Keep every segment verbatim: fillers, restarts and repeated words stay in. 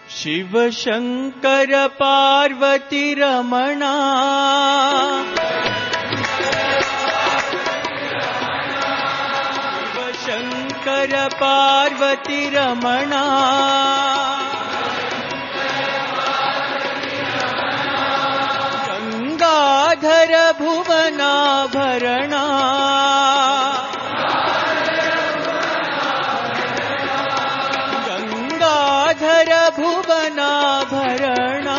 शिव शंकर पार्वती रमणा शिव शंकर पार्वती रमणा गंगाधर भुवनाभरणा गंगाधर भुवनाभरणा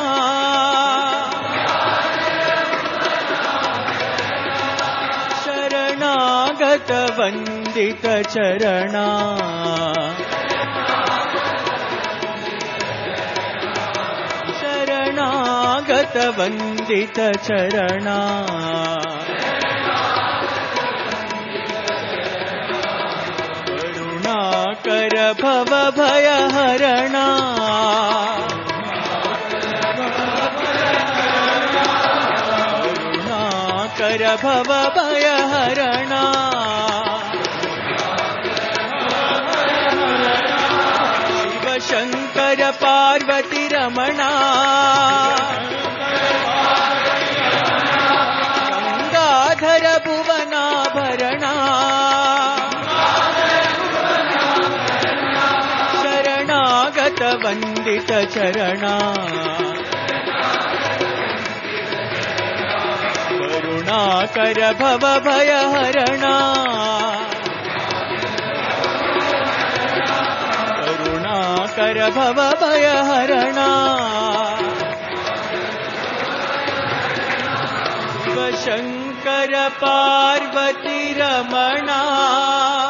शरणागत वंदित चरणा शरणागत वंदित चरणा करुणाकर भव भय हरणा करुणाकर भव भय हरणा शिव शंकर पार्वती रमणा गंगाधर भुवनाभरणा शरणागत वंदित चरणा करुणाकर भव भय हरणा करुणाकर भव भय हरणा शिव शंकर पार्वती रमणा।